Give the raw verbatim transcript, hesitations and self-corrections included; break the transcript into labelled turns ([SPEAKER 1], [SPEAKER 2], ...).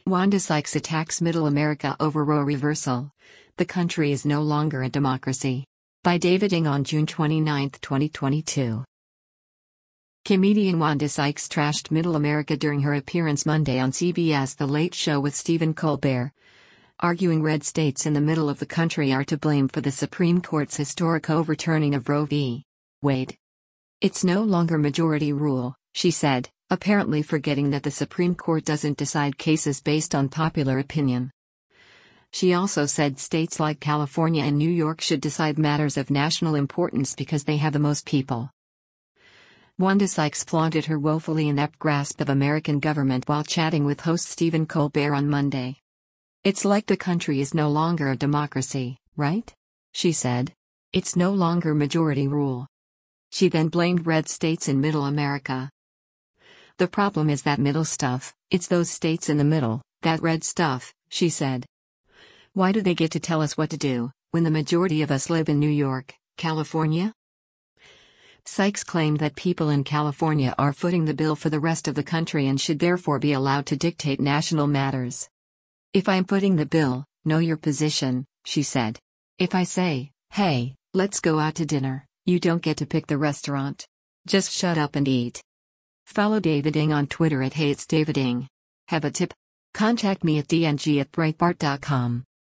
[SPEAKER 1] Wanda Sykes attacks Middle America over Roe reversal. The country is no longer a democracy. By David Ng on June twenty-ninth, twenty twenty-two. Comedian Wanda Sykes trashed Middle America during her appearance Monday on C B S The Late Show with Stephen Colbert, arguing red states in the middle of the country are to blame for the Supreme Court's historic overturning of Roe v. Wade. It's no longer majority rule, she said, apparently forgetting that the Supreme Court doesn't decide cases based on popular opinion. She also said states like California and New York should decide matters of national importance because they have the most people. Wanda Sykes flaunted her woefully inept grasp of American government while chatting with host Stephen Colbert on Monday. "It's like the country is no longer a democracy, right?" she said. "It's no longer majority rule." She then blamed red states in Middle America. "The problem is that middle stuff, it's those states in the middle, that red stuff," she said. "Why do they get to tell us what to do, when the majority of us live in New York, California?" Sykes claimed that people in California are footing the bill for the rest of the country and should therefore be allowed to dictate national matters. "If I'm footing the bill, know your position," she said. "If I say, hey, let's go out to dinner, you don't get to pick the restaurant. Just shut up and eat." Follow David Ng on Twitter at Hey It's David Ng. Have a tip? Contact me at d n g at breitbart dot com.